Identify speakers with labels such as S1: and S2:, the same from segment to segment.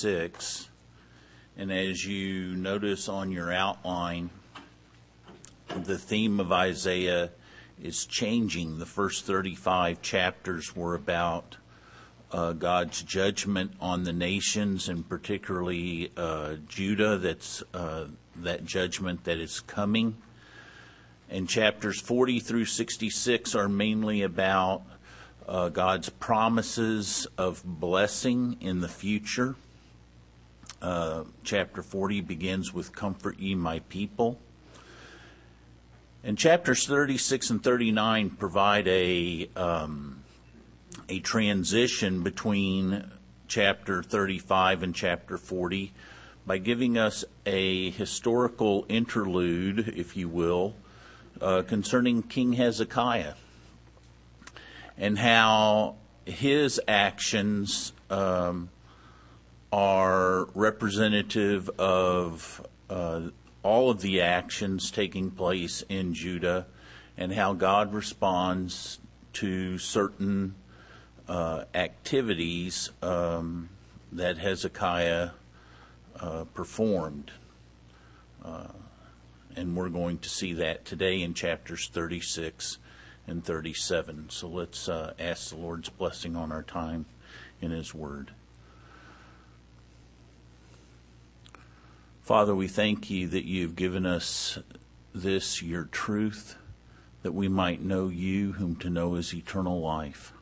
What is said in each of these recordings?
S1: 36. And as you notice on your outline, the theme of Isaiah is changing. The first 35 chapters were about God's judgment on the nations, and particularly Judah. That's that judgment that is coming. And chapters 40 through 66 are mainly about God's promises of blessing in the future. Chapter 40 begins with "Comfort ye my people." And chapters 36 and 39 provide a transition between chapter 35 and chapter 40 by giving us a historical interlude, if you will, concerning King Hezekiah and how his actions are representative of all of the actions taking place in Judah, and how God responds to certain activities that Hezekiah performed. And we're going to see that today in chapters 36 and 37. So let's ask the Lord's blessing on our time in His Word. Father, we thank you that you've given us this, your truth, that we might know you, whom to know is eternal life.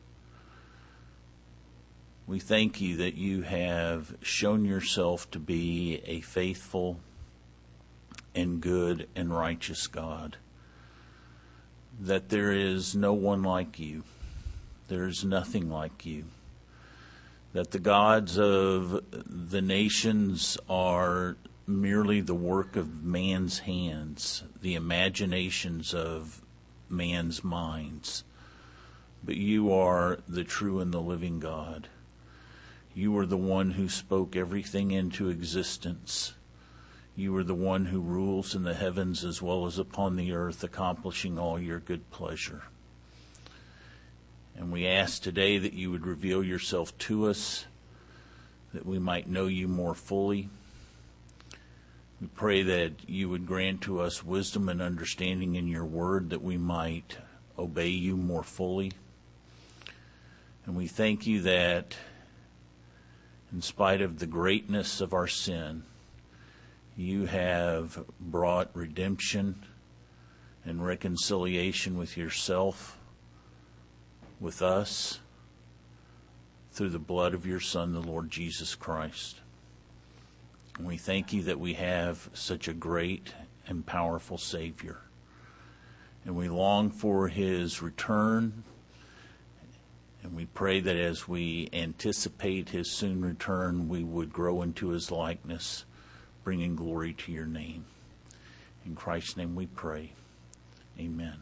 S1: We thank you that you have shown yourself to be a faithful and good and righteous God, that there is no one like you, there is nothing like you, that the gods of the nations are merely the work of man's hands, the imaginations of man's minds, but you are the true and the living God. You are the one who spoke everything into existence. You are the one who rules in the heavens as well as upon the earth, accomplishing all your good pleasure. And we ask today that you would reveal yourself to us, that we might know you more fully. We pray that you would grant to us wisdom and understanding in your word, that we might obey you more fully. And we thank you that in spite of the greatness of our sin, you have brought redemption and reconciliation with yourself, with us, through the blood of your Son, the Lord Jesus Christ. And we thank you that we have such a great and powerful Savior. And we long for his return. And we pray that as we anticipate his soon return, we would grow into his likeness, bringing glory to your name. In Christ's name we pray. Amen.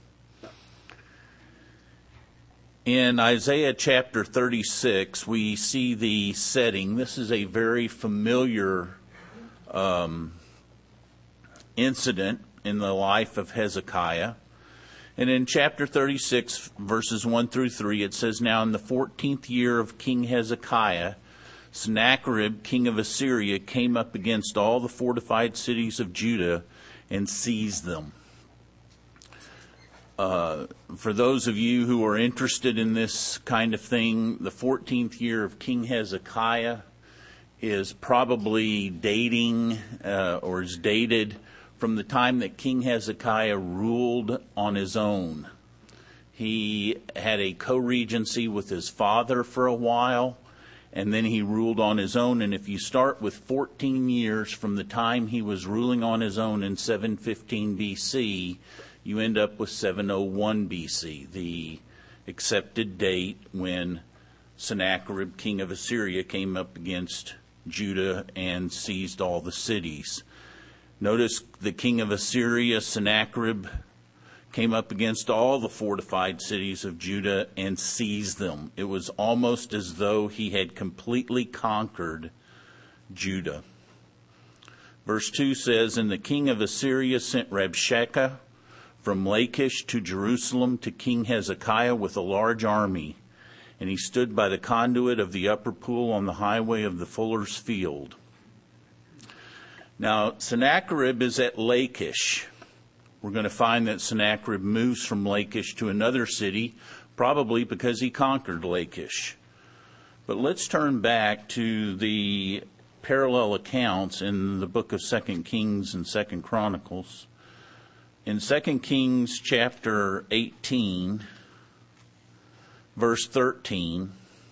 S1: In Isaiah chapter 36, we see the setting. This is a very familiar incident in the life of Hezekiah. And in chapter 36, verses 1 through 3, it says, "Now in the 14th year of King Hezekiah, Sennacherib, king of Assyria, came up against all the fortified cities of Judah and seized them." For those of you who are interested in this kind of thing, the 14th year of King Hezekiah is probably dating or is dated from the time that King Hezekiah ruled on his own. He had a co-regency with his father for a while, and then he ruled on his own. And if you start with 14 years from the time he was ruling on his own in 715 BC, you end up with 701 BC, the accepted date when Sennacherib, king of Assyria, came up against Judah and seized all the cities. Notice the king of Assyria, Sennacherib, came up against all the fortified cities of Judah and seized them. It was almost as though he had completely conquered Judah. Verse 2 says, "And the king of Assyria sent Rabshakeh from Lachish to Jerusalem to King Hezekiah with a large army. and he stood by the conduit of the upper pool on the highway of the fuller's field. Now, Sennacherib is at Lachish. We're going to find that Sennacherib moves from Lachish to another city, probably because he conquered Lachish. But let's turn back to the parallel accounts in the book of 2 Kings and 2 Chronicles. In 2 Kings chapter 18, verse 13,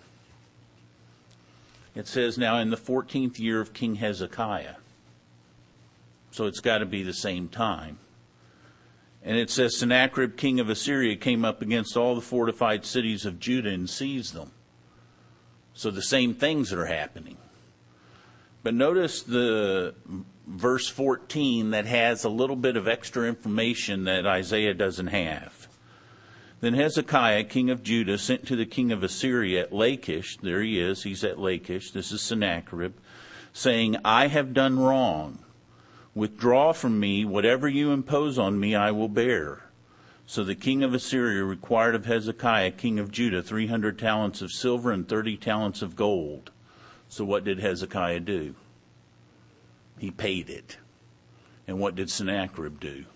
S1: it says, "Now in the 14th year of King Hezekiah." So it's got to be the same time. And it says, "Sennacherib, king of Assyria, came up against all the fortified cities of Judah and seized them." So the same things are happening. But notice the verse 14 that has a little bit of extra information that Isaiah doesn't have. "Then Hezekiah, king of Judah, sent to the king of Assyria at Lachish," there he is, he's at Lachish, this is Sennacherib, "saying, I have done wrong. Withdraw from me, whatever you impose on me I will bear." So the king of Assyria required of Hezekiah, king of Judah, 300 talents of silver and 30 talents of gold. So what did Hezekiah do? He paid it. And what did Sennacherib do?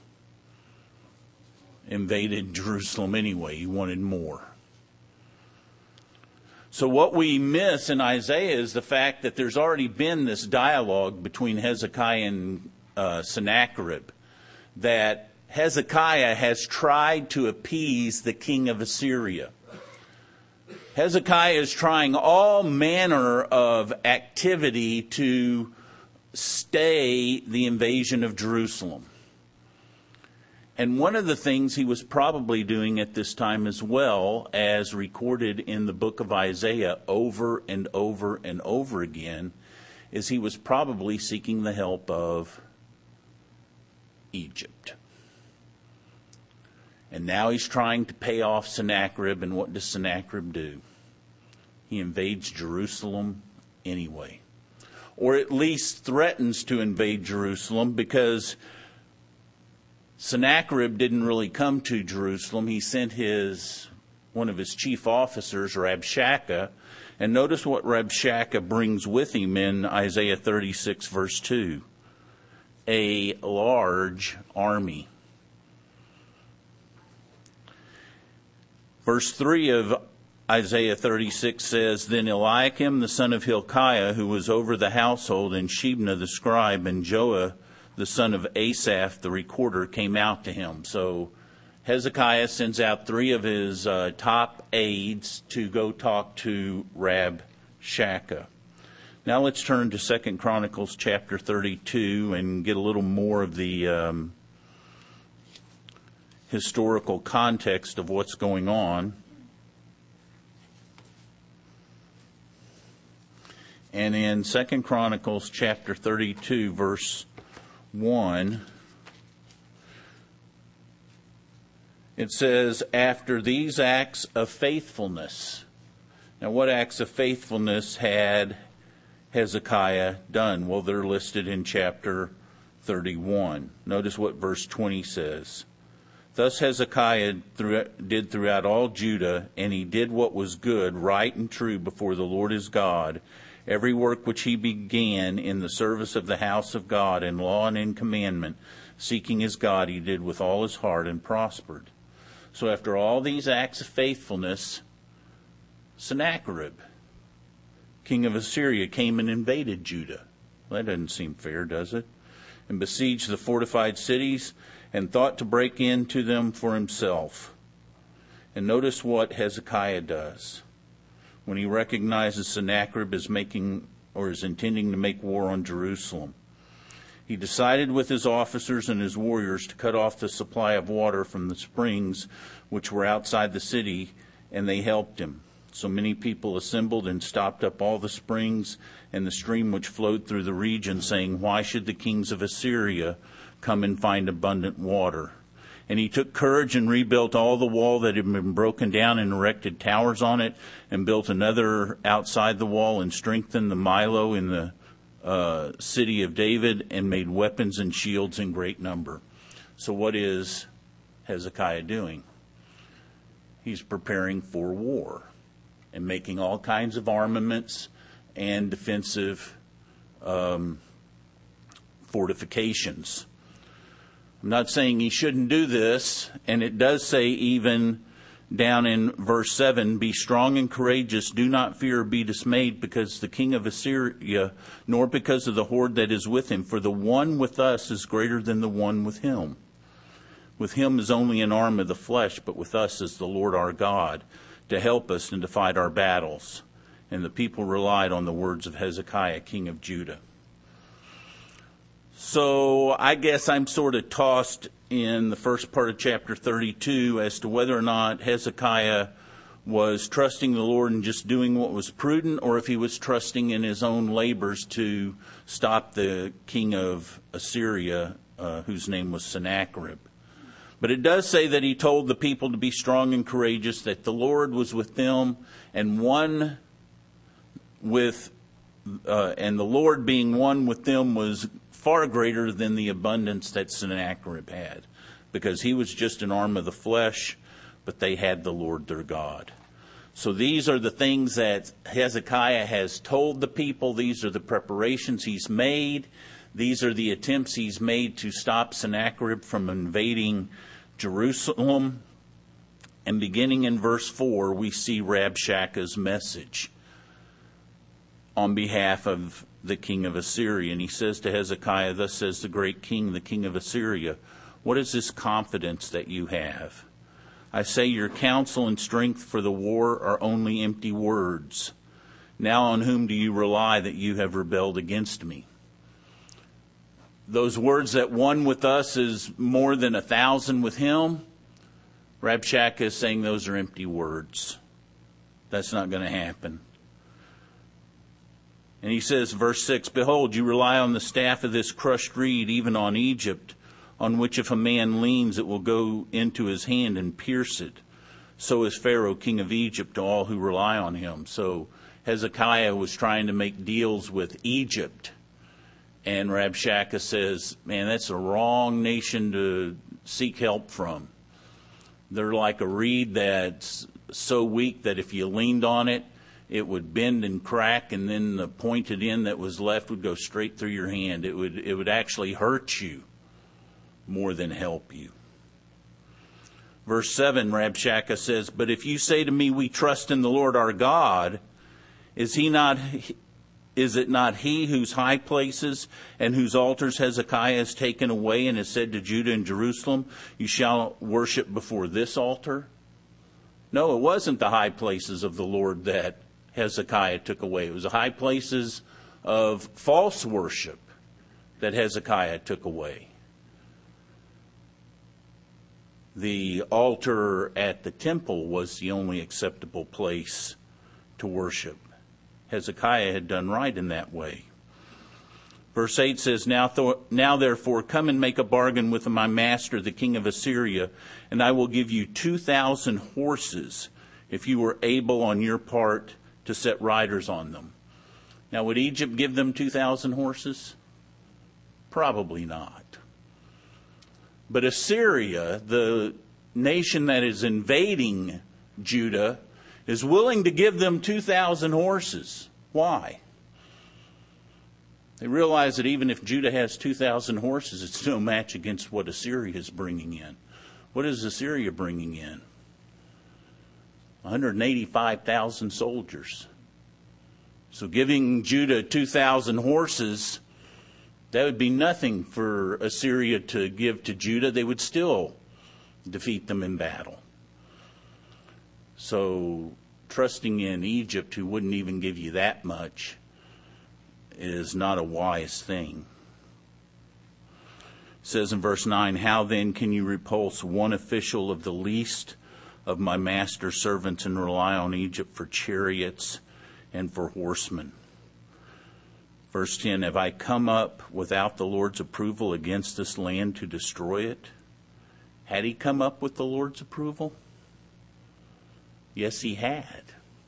S1: Invaded Jerusalem anyway. He wanted more. So what we miss in Isaiah is the fact that there's already been this dialogue between Hezekiah and Sennacherib, that Hezekiah has tried to appease the king of Assyria. Hezekiah is trying all manner of activity to stay the invasion of Jerusalem. And one of the things he was probably doing at this time, as well as recorded in the book of Isaiah over and over and over again, is he was probably seeking the help of Egypt. And now he's trying to pay off Sennacherib, and what does Sennacherib do? He invades Jerusalem anyway. Or at least threatens to invade Jerusalem, because Sennacherib didn't really come to Jerusalem. He sent one of his chief officers, Rabshakeh, and notice what Rabshakeh brings with him in Isaiah 36, verse 2. A large army. Verse 3 of Isaiah 36 says, "Then Eliakim the son of Hilkiah, who was over the household, and Shebna the scribe, and Joah the son of Asaph the recorder came out to him." So Hezekiah sends out 3 of his top aides to go talk to Rabshakeh. Now let's turn to 2 Chronicles chapter 32 and get a little more of the historical context of what's going on. And in 2 Chronicles chapter 32, verse 1, it says, "After these acts of faithfulness." Now, what acts of faithfulness had Hezekiah done? Well, they're listed in chapter 31. Notice what verse 20 says. "Thus Hezekiah did throughout all Judah, and he did what was good, right, and true before the Lord his God. Every work which he began in the service of the house of God, in law and in commandment, seeking his God, he did with all his heart and prospered." So after all these acts of faithfulness, Sennacherib, king of Assyria, came and invaded Judah. Well, that doesn't seem fair, does it? "And besieged the fortified cities, and thought to break into them for himself." And notice what Hezekiah does when he recognizes Sennacherib is intending to make war on Jerusalem. He decided with his officers and his warriors to cut off the supply of water from the springs which were outside the city, and they helped him. So many people assembled and stopped up all the springs and the stream which flowed through the region, saying, "Why should the kings of Assyria come and find abundant water?" And he took courage and rebuilt all the wall that had been broken down, and erected towers on it, and built another outside the wall, and strengthened the Milo in the city of David, and made weapons and shields in great number. So what is Hezekiah doing? He's preparing for war. and making all kinds of armaments and defensive fortifications. I'm not saying he shouldn't do this, and it does say even down in verse 7, be strong and courageous, do not fear or be dismayed because the king of Assyria, nor because of the horde that is with him, for the one with us is greater than the one with him. With him is only an arm of the flesh, but with us is the Lord our God to help us and to fight our battles. And the people relied on the words of Hezekiah, king of Judah. So I guess I'm sort of tossed in the first part of chapter 32 as to whether or not Hezekiah was trusting the Lord and just doing what was prudent, or if he was trusting in his own labors to stop the king of Assyria, whose name was Sennacherib. But it does say that he told the people to be strong and courageous, that the Lord was with them, and the Lord being one with them was far greater than the abundance that Sennacherib had, because he was just an arm of the flesh, but they had the Lord their God. So these are the things that Hezekiah has told the people. These are the preparations he's made. These are the attempts he's made to stop Sennacherib from invading Jerusalem. And beginning in verse 4, we see Rabshakeh's message on behalf of the king of Assyria. And he says to Hezekiah, thus says the great king, the king of Assyria, what is this confidence that you have? I say your counsel and strength for the war are only empty words. Now on whom do you rely that you have rebelled against me? Those words that one with us is more than 1,000 with him, Rabshakeh is saying those are empty words. That's not going to happen. And he says, verse 6, behold, you rely on the staff of this crushed reed, even on Egypt, on which if a man leans, it will go into his hand and pierce it. So is Pharaoh, king of Egypt, to all who rely on him. So Hezekiah was trying to make deals with Egypt. And Rabshakeh says, man, that's a wrong nation to seek help from. They're like a reed that's so weak that if you leaned on it, it would bend and crack, and then the pointed end that was left would go straight through your hand. It would actually hurt you more than help you. Verse 7, Rabshakeh says, but if you say to me, we trust in the Lord our God, is it not he whose high places and whose altars Hezekiah has taken away and has said to Judah and Jerusalem, you shall worship before this altar? No, it wasn't the high places of the Lord that Hezekiah took away. It was the high places of false worship that Hezekiah took away. The altar at the temple was the only acceptable place to worship. Hezekiah had done right in that way. Verse 8 says, Now therefore come and make a bargain with my master, the king of Assyria, and I will give you 2,000 horses if you were able on your part to set riders on them. Now, would Egypt give them 2,000 horses? Probably not. But Assyria, the nation that is invading Judah, is willing to give them 2,000 horses. Why? They realize that even if Judah has 2,000 horses, it's no match against what Assyria is bringing in. What is Assyria bringing in? 185,000 soldiers. So giving Judah 2,000 horses, that would be nothing for Assyria to give to Judah. They would still defeat them in battle. So trusting in Egypt, who wouldn't even give you that much, is not a wise thing. It says in verse 9, how then can you repulse one official of the least of my master's servants and rely on Egypt for chariots and for horsemen? Verse 10, have I come up without the Lord's approval against this land to destroy it? Had he come up with the Lord's approval? Yes, he had.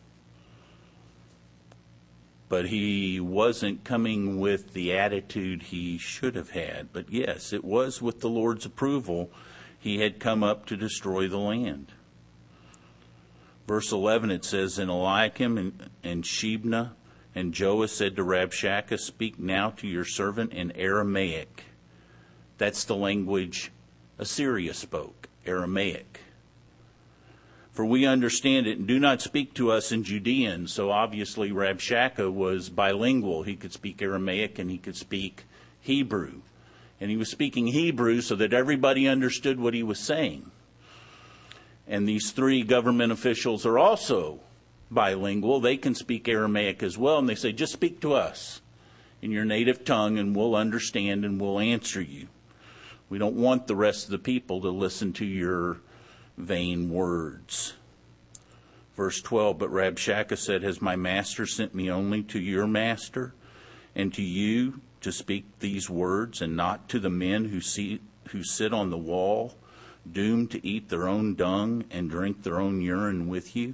S1: But he wasn't coming with the attitude he should have had. But yes, it was with the Lord's approval he had come up to destroy the land. Verse 11, it says, And Eliakim and Shebna and Joah said to Rabshakeh, Speak now to your servant in Aramaic. That's the language Assyria spoke, Aramaic. For we understand it, and do not speak to us in Judean. So obviously Rabshakeh was bilingual. He could speak Aramaic and he could speak Hebrew. And he was speaking Hebrew so that everybody understood what he was saying. And these three government officials are also bilingual. They can speak Aramaic as well. And they say, just speak to us in your native tongue and we'll understand and we'll answer you. We don't want the rest of the people to listen to your vain words. Verse 12, But Rabshakeh said, Has my master sent me only to your master and to you to speak these words, and not to the men who sit on the wall, doomed to eat their own dung and drink their own urine with you?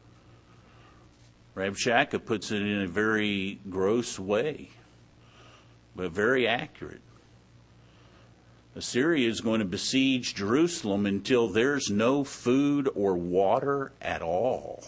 S1: Rabshakeh puts it in a very gross way, but very accurate. Assyria is going to besiege Jerusalem until there's no food or water at all.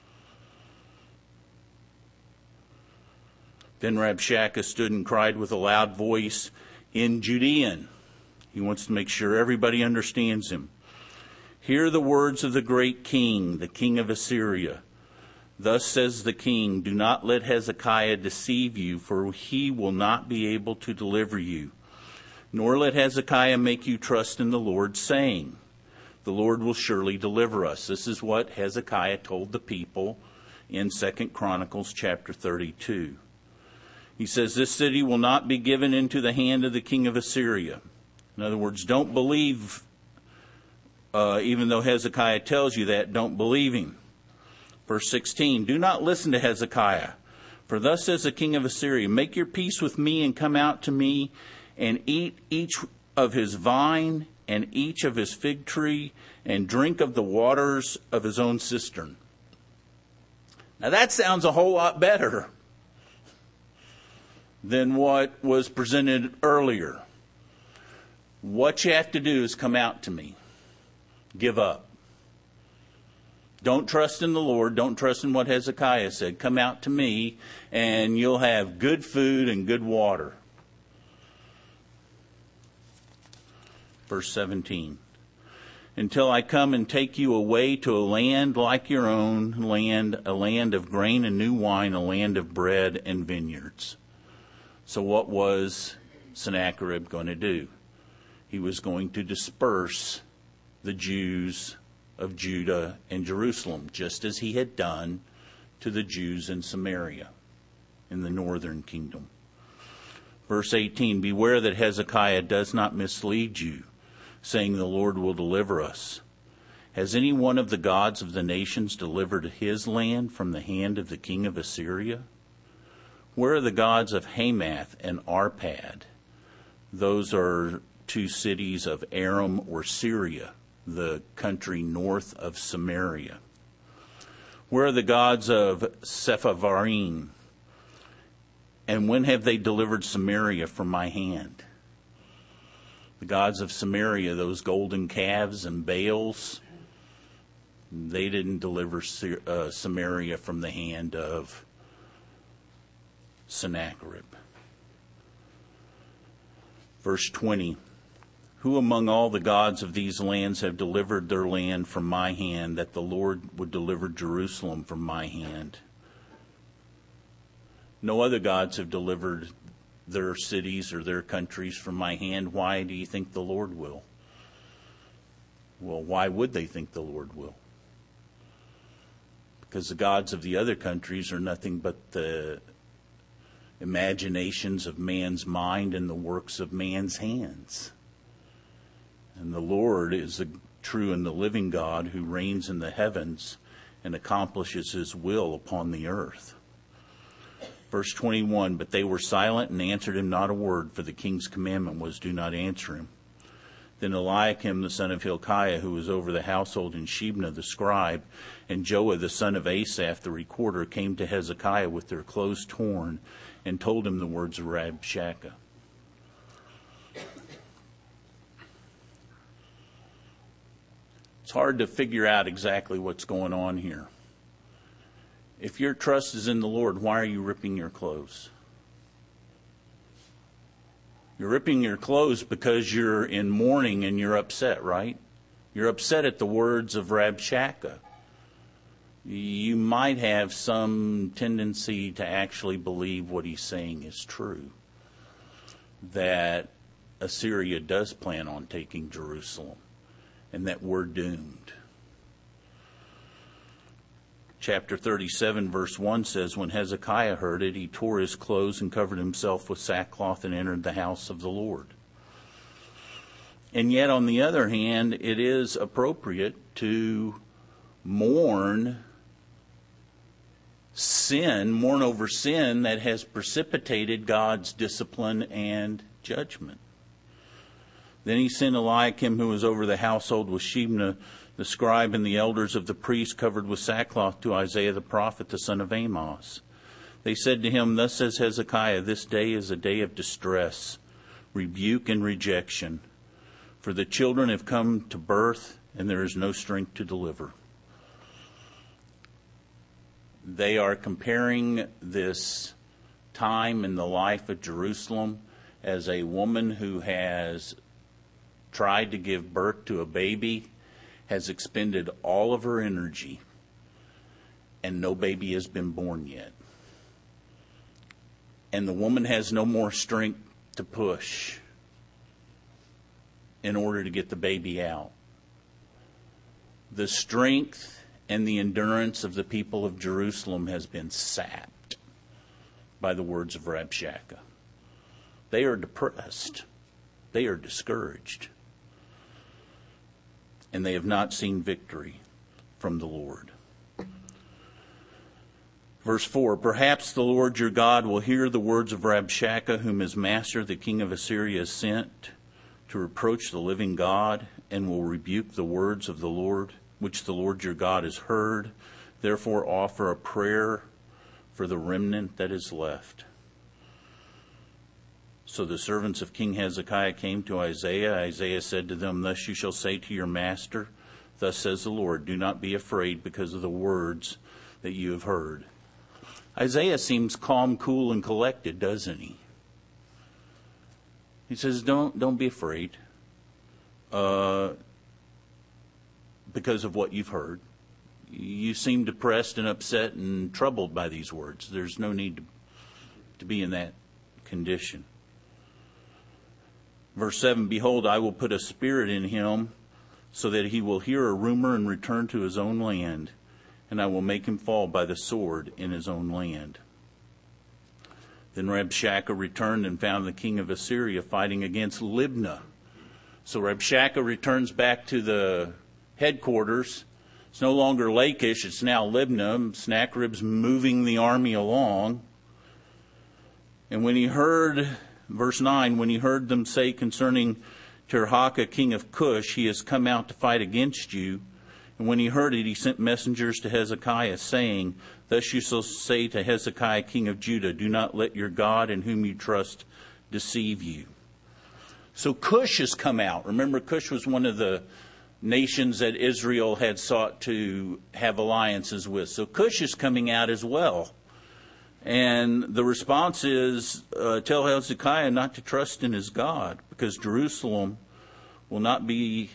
S1: Then Rabshakeh stood and cried with a loud voice in Judean. He wants to make sure everybody understands him. Hear the words of the great king, the king of Assyria. Thus says the king, Do not let Hezekiah deceive you, for he will not be able to deliver you. Nor let Hezekiah make you trust in the Lord, saying, The Lord will surely deliver us. This is what Hezekiah told the people in 2 Chronicles chapter 32. He says, This city will not be given into the hand of the king of Assyria. In other words, don't believe, even though Hezekiah tells you that, don't believe him. Verse 16, Do not listen to Hezekiah, for thus says the king of Assyria, Make your peace with me and come out to me, and eat each of his vine and each of his fig tree, and drink of the waters of his own cistern. Now that sounds a whole lot better than what was presented earlier. What you have to do is come out to me. Give up. Don't trust in the Lord. Don't trust in what Hezekiah said. Come out to me and you'll have good food and good water. Verse 17. Until I come and take you away to a land like your own land, a land of grain and new wine, a land of bread and vineyards. So what was Sennacherib going to do? He was going to disperse the Jews of Judah and Jerusalem, just as he had done to the Jews in Samaria, in the northern kingdom. Verse 18, Beware that Hezekiah does not mislead you, saying the Lord will deliver us. Has any one of the gods of the nations delivered his land from the hand of the king of Assyria? Where are the gods of Hamath and Arpad? Those are two cities of Aram or Syria, the country north of Samaria. Where are the gods of Sepharvaim? And when have they delivered Samaria from my hand? The gods of Samaria, those golden calves and Baals, they didn't deliver Samaria from the hand of Sennacherib. Verse 20, Who among all the gods of these lands have delivered their land from my hand, that the Lord would deliver Jerusalem from my hand? No other gods have delivered their cities or their countries from my hand. Why do you think the Lord will? Well, why would they think the Lord will? Because the gods of the other countries are nothing but the imaginations of man's mind and the works of man's hands. And the Lord is the true and the living God who reigns in the heavens and accomplishes his will upon the earth. Verse 21, But they were silent and answered him not a word, for the king's commandment was, Do not answer him. Then Eliakim the son of Hilkiah, who was over the household, and Shebna the scribe, and Joah the son of Asaph the recorder, came to Hezekiah with their clothes torn, and told him the words of Rabshakeh. It's hard to figure out exactly what's going on here. If your trust is in the Lord, why are you ripping your clothes? You're ripping your clothes because you're in mourning and you're upset, right? You're upset at the words of Rabshakeh. You might have some tendency to actually believe what he's saying is true, that Assyria does plan on taking Jerusalem and that we're doomed. Chapter 37, verse 1 says, when Hezekiah heard it, he tore his clothes and covered himself with sackcloth and entered the house of the Lord. And yet, on the other hand, it is appropriate to mourn over sin that has precipitated God's discipline and judgment. Then he sent Eliakim, who was over the household with Shebna, the scribe, and the elders of the priests covered with sackcloth to Isaiah the prophet, the son of Amoz. They said to him, thus says Hezekiah, this day is a day of distress, rebuke, and rejection. For the children have come to birth, and there is no strength to deliver. They are comparing this time in the life of Jerusalem as a woman who has tried to give birth to a baby, has expended all of her energy, and no baby has been born yet. And the woman has no more strength to push in order to get the baby out. The strength and the endurance of the people of Jerusalem has been sapped by the words of Rabshakeh. They are depressed. They are discouraged. And they have not seen victory from the Lord. Verse 4, perhaps the Lord your God will hear the words of Rabshakeh, whom his master, the king of Assyria, has sent to reproach the living God, and will rebuke the words of the Lord, which the Lord your God has heard. Therefore offer a prayer for the remnant that is left. So the servants of King Hezekiah came to Isaiah. Isaiah said to them, thus you shall say to your master, thus says the Lord, do not be afraid because of the words that you have heard. Isaiah seems calm, cool, and collected, doesn't he? He says, don't be afraid because of what you've heard. You seem depressed and upset and troubled by these words. There's no need to be in that condition. Verse 7, behold, I will put a spirit in him so that he will hear a rumor and return to his own land, and I will make him fall by the sword in his own land. Then Rabshakeh returned and found the king of Assyria fighting against Libnah. So Rabshakeh returns back to the headquarters. It's no longer Lachish, it's now Libnah. Sennacherib's moving the army along. And when he heard, verse 9, when he heard them say concerning Tirhakah, king of Cush, he has come out to fight against you. And when he heard it, he sent messengers to Hezekiah, saying, thus you shall say to Hezekiah, king of Judah, do not let your God in whom you trust deceive you. So Cush has come out. Remember, Cush was one of the nations that Israel had sought to have alliances with. So Cush is coming out as well. And the response is, tell Hezekiah not to trust in his God, because Jerusalem will not be,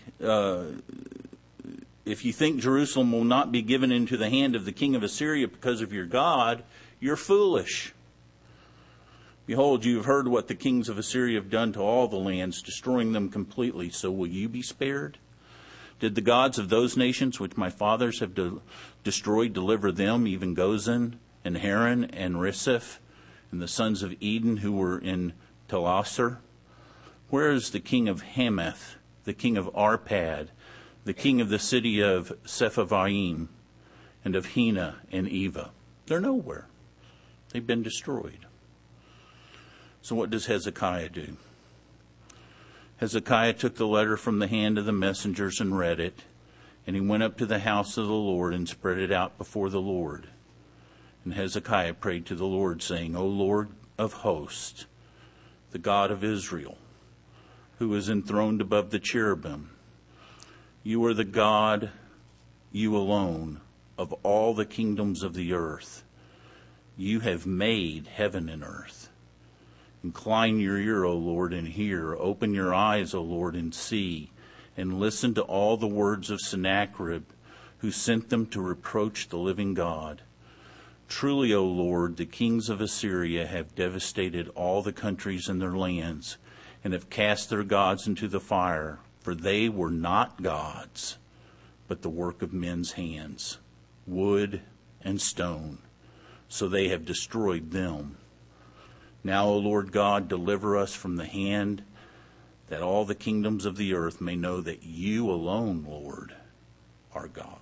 S1: if you think Jerusalem will not be given into the hand of the king of Assyria because of your God, you're foolish. Behold, you have heard what the kings of Assyria have done to all the lands, destroying them completely. So will you be spared? Did the gods of those nations which my fathers have destroyed deliver them, even Gozan and Haran and Risiph and the sons of Eden who were in Telasar? Where is the king of Hamath, the king of Arpad, the king of the city of Sepharvaim, and of Hena and Eva? They're nowhere. They've been destroyed. So what does Hezekiah do? Hezekiah took the letter from the hand of the messengers and read it, and he went up to the house of the Lord and spread it out before the Lord. And Hezekiah prayed to the Lord, saying, O Lord of hosts, the God of Israel, who is enthroned above the cherubim, You are the God, you alone, of all the kingdoms of the earth. You have made heaven and earth. Incline your ear, O Lord, and hear. Open your eyes, O Lord, and see. And listen to all the words of Sennacherib, who sent them to reproach the living God. Truly, O Lord, the kings of Assyria have devastated all the countries and their lands, and have cast their gods into the fire, for they were not gods, but the work of men's hands, wood and stone. So they have destroyed them. Now, O Lord God, deliver us from the hand, that all the kingdoms of the earth may know that you alone, Lord, are God.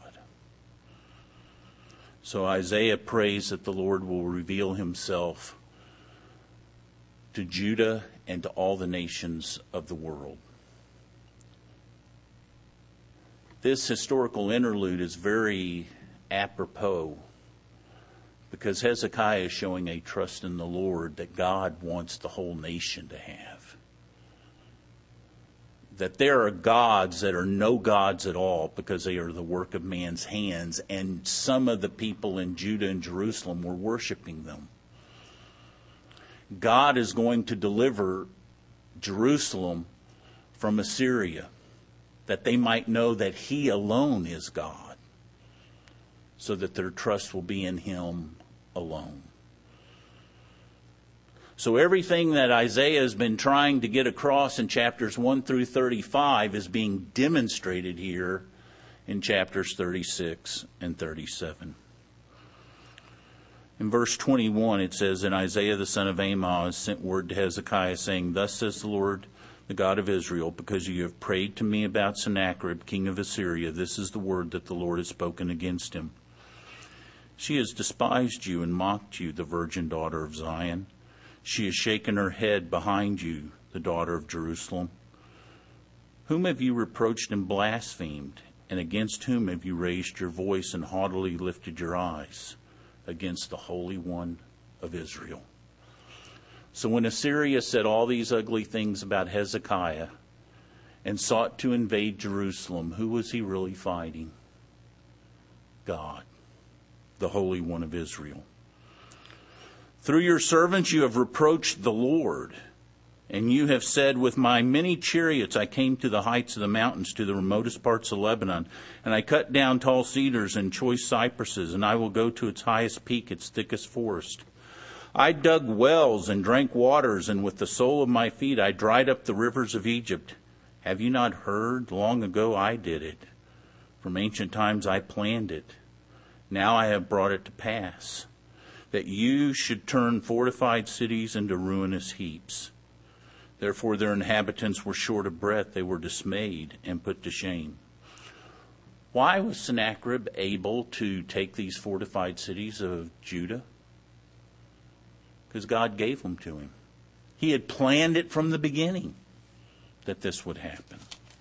S1: So Isaiah prays that the Lord will reveal himself to Judah and to all the nations of the world. This historical interlude is very apropos because Hezekiah is showing a trust in the Lord that God wants the whole nation to have. That there are gods that are no gods at all because they are the work of man's hands, and some of the people in Judah and Jerusalem were worshiping them. God is going to deliver Jerusalem from Assyria, that they might know that he alone is God, so that their trust will be in him alone. So everything that Isaiah has been trying to get across in chapters 1 through 35 is being demonstrated here in chapters 36 and 37. In verse 21, it says, And Isaiah the son of Amoz sent word to Hezekiah, saying, Thus says the Lord, the God of Israel, because you have prayed to me about Sennacherib, king of Assyria, this is the word that the Lord has spoken against him. She has despised you and mocked you, the virgin daughter of Zion. She has shaken her head behind you, the daughter of Jerusalem. Whom have you reproached and blasphemed? And against whom have you raised your voice and haughtily lifted your eyes? Against the Holy One of Israel. So when Assyria said all these ugly things about Hezekiah and sought to invade Jerusalem, who was he really fighting? God, the Holy One of Israel. Through your servants you have reproached the Lord, and you have said, With my many chariots I came to the heights of the mountains, to the remotest parts of Lebanon, and I cut down tall cedars and choice cypresses, and I will go to its highest peak, its thickest forest. I dug wells and drank waters, and with the sole of my feet I dried up the rivers of Egypt. Have you not heard? Long ago I did it. From ancient times I planned it. Now I have brought it to pass, that you should turn fortified cities into ruinous heaps. Therefore their inhabitants were short of breath. They were dismayed and put to shame. Why was Sennacherib able to take these fortified cities of Judah? Because God gave them to him. He had planned it from the beginning that this would happen.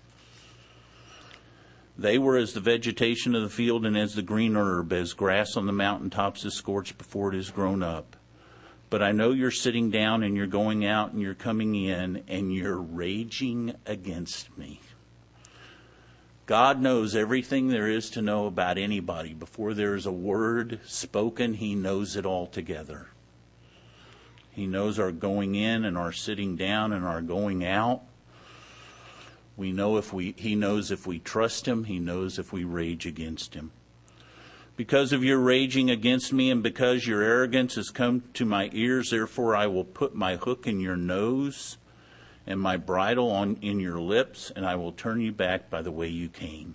S1: They were as the vegetation of the field and as the green herb, as grass on the mountaintops is scorched before it is grown up. But I know you're sitting down and you're going out and you're coming in and you're raging against me. God knows everything there is to know about anybody. Before there is a word spoken, he knows it all together. He knows our going in and our sitting down and our going out. He knows if we trust him. He knows if we rage against him. Because of your raging against me and because your arrogance has come to my ears, therefore I will put my hook in your nose and my bridle in your lips, and I will turn you back by the way you came.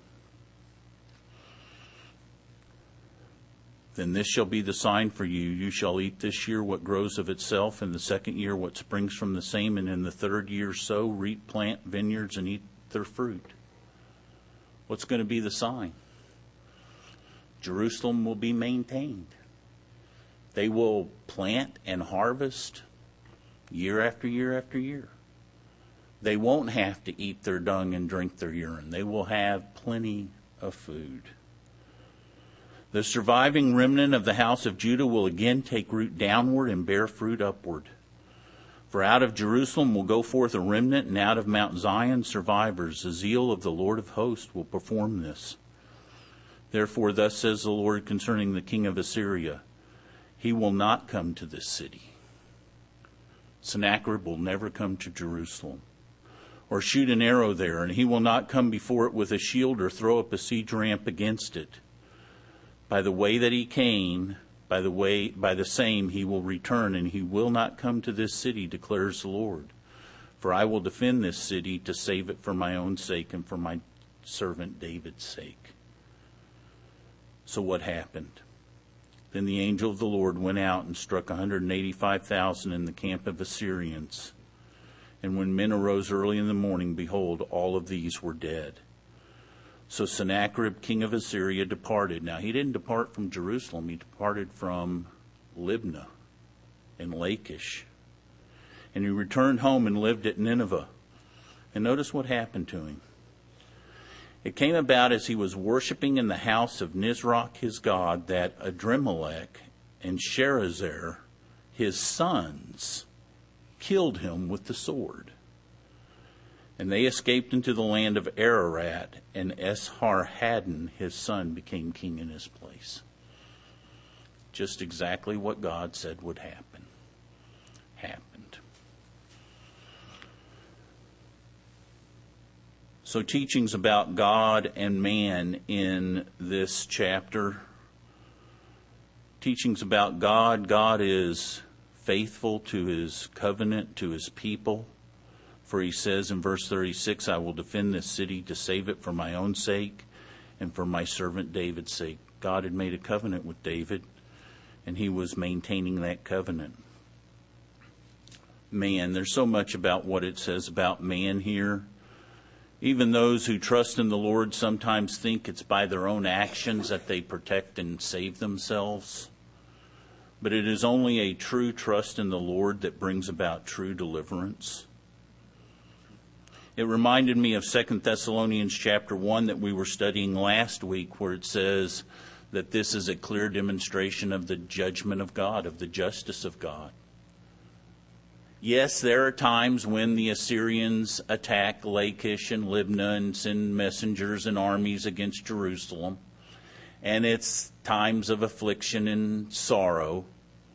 S1: Then this shall be the sign for you. You shall eat this year what grows of itself, in the second year what springs from the same, and in the third year sow, reap, plant vineyards, and eat their fruit. What's going to be the sign? Jerusalem will be maintained. They will plant and harvest year after year after year. They won't have to eat their dung and drink their urine. They will have plenty of food. The surviving remnant of the house of Judah will again take root downward and bear fruit upward. For out of Jerusalem will go forth a remnant, and out of Mount Zion survivors. The zeal of the Lord of hosts will perform this. Therefore, thus says the Lord concerning the king of Assyria, he will not come to this city. Sennacherib will never come to Jerusalem, or shoot an arrow there, and he will not come before it with a shield or throw up a siege ramp against it. By the way that he came, by the same he will return, and he will not come to this city, declares the Lord. For I will defend this city to save it for my own sake and for my servant David's sake. So what happened? Then the angel of the Lord went out and struck 185,000 in the camp of Assyrians. And when men arose early in the morning, behold, all of these were dead. So Sennacherib, king of Assyria, departed. Now, he didn't depart from Jerusalem. He departed from Libnah and Lachish. And he returned home and lived at Nineveh. And notice what happened to him. It came about as he was worshiping in the house of Nisroch his god, that Adremelech and Sharezer, his sons, killed him with the sword. And they escaped into the land of Ararat, and Esarhaddon, his son, became king in his place. Just exactly what God said would happen. Happened. So teachings about God and man in this chapter. Teachings about God. God is faithful to his covenant, to his people. For he says in verse 36, I will defend this city to save it for my own sake and for my servant David's sake. God had made a covenant with David, and he was maintaining that covenant. Man, there's so much about what it says about man here. Even those who trust in the Lord sometimes think it's by their own actions that they protect and save themselves. But it is only a true trust in the Lord that brings about true deliverance. It reminded me of 2 Thessalonians chapter 1 that we were studying last week, where it says that this is a clear demonstration of the judgment of God, of the justice of God. Yes, there are times when the Assyrians attack Lachish and Libnah and send messengers and armies against Jerusalem. And it's times of affliction and sorrow.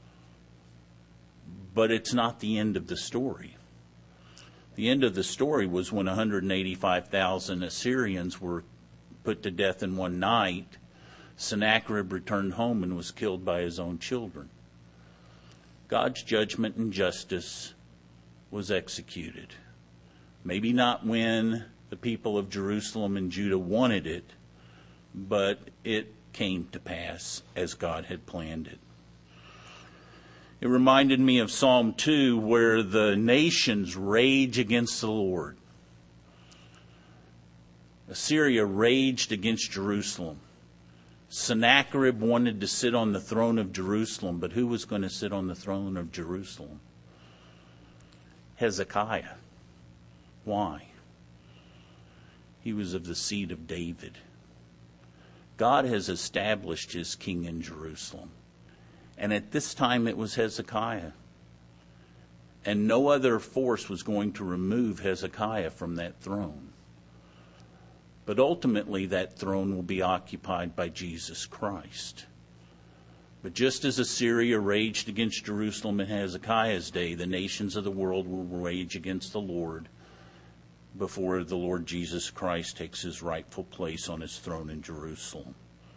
S1: But it's not the end of the story. The end of the story was when 185,000 Assyrians were put to death in one night. Sennacherib returned home and was killed by his own children. God's judgment and justice was executed. Maybe not when the people of Jerusalem and Judah wanted it, but it came to pass as God had planned it. It reminded me of Psalm 2, where the nations rage against the Lord. Assyria raged against Jerusalem. Sennacherib wanted to sit on the throne of Jerusalem, but who was going to sit on the throne of Jerusalem? Hezekiah. Why? He was of the seed of David. God has established his king in Jerusalem. And at this time it was Hezekiah. And no other force was going to remove Hezekiah from that throne. But ultimately that throne will be occupied by Jesus Christ. But just as Assyria raged against Jerusalem in Hezekiah's day, the nations of the world will rage against the Lord before the Lord Jesus Christ takes his rightful place on his throne in Jerusalem.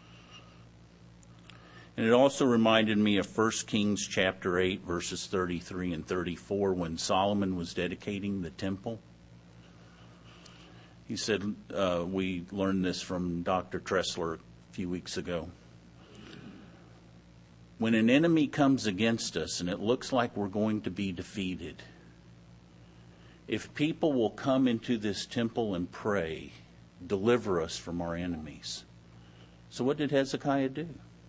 S1: And it also reminded me of 1 Kings chapter 8, verses 33 and 34, when Solomon was dedicating the temple. He said, we learned this from Dr. Tressler a few weeks ago. When an enemy comes against us and it looks like we're going to be defeated, if people will come into this temple and pray, deliver us from our enemies. So what did Hezekiah do?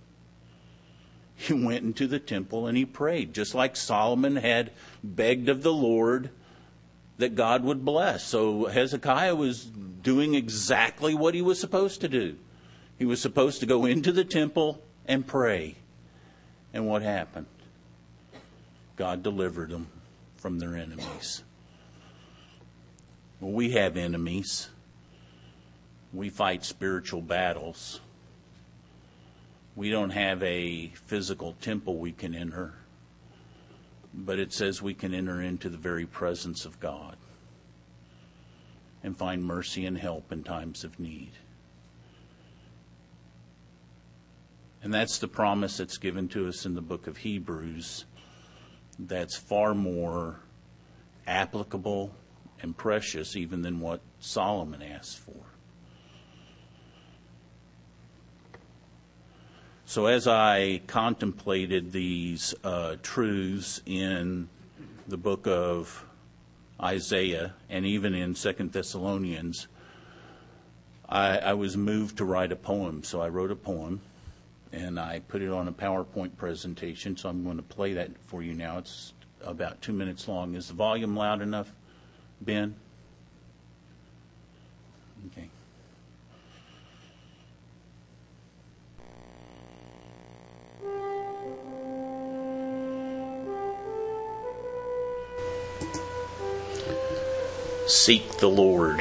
S1: He went into the temple and he prayed, just like Solomon had begged of the Lord that God would bless. So Hezekiah was doing exactly what he was supposed to do. He was supposed to go into the temple and pray. And what happened? God delivered him from their enemies. Well, we have enemies. We fight spiritual battles. We don't have a physical temple we can enter, but it says we can enter into the very presence of God and find mercy and help in times of need. And that's the promise that's given to us in the book of Hebrews, that's far more applicable and precious even than what Solomon asked for. So as I contemplated these truths in the book of Isaiah and even in 2 Thessalonians, I was moved to write a poem. So I wrote a poem and I put it on a PowerPoint presentation. So I'm going to play that for you now. It's about 2 minutes long. Is the volume loud enough, Ben? Okay. Seek the Lord.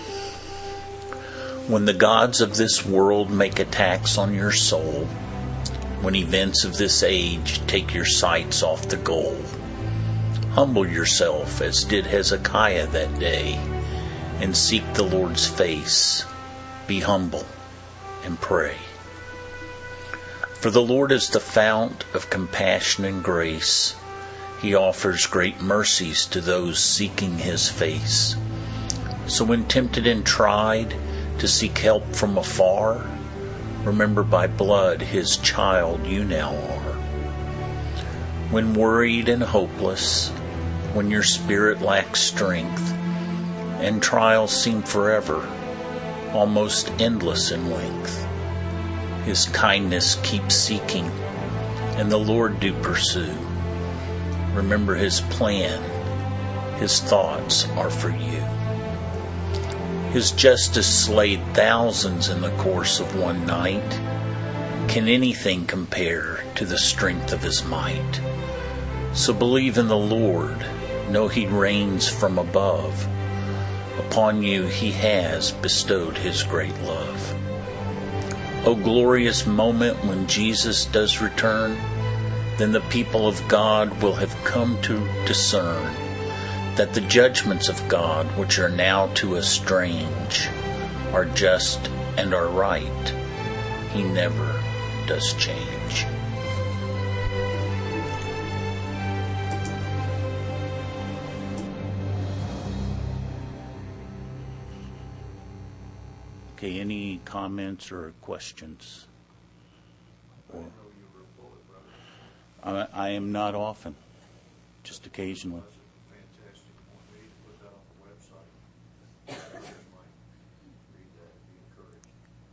S1: When the gods of this world make attacks on your soul, when events of this age take your sights off the goal, humble yourself as did Hezekiah that day, and seek the Lord's face. Be humble and pray. For the Lord is the fount of compassion and grace. He offers great mercies to those seeking His face. So when tempted and tried to seek help from afar, remember by blood His child you now are. When worried and hopeless, when your spirit lacks strength, and trials seem forever, almost endless in length, His kindness keep seeking, and the Lord do pursue. Remember His plan, His thoughts are for you. His justice slayed thousands in the course of one night. Can anything compare to the strength of His might? So believe in the Lord, know He reigns from above. Upon you He has bestowed His great love. O glorious moment when Jesus does return, then the people of God will have come to discern that the judgments of God, which are now to us strange, are just and are right. He never does change. Okay, any comments or questions? I am not often, just occasionally.
S2: Fantastic. Want me to put that on the website? Everybody might read that and be encouraged.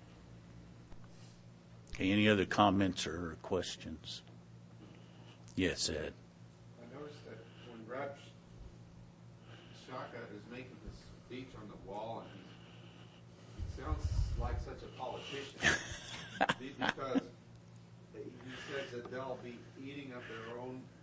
S1: Okay, any other comments or questions? Yes, Ed.
S3: I noticed that when Rab Shaka is making his speech on the wall, and he sounds like such a politician because he says that they'll be eating up their own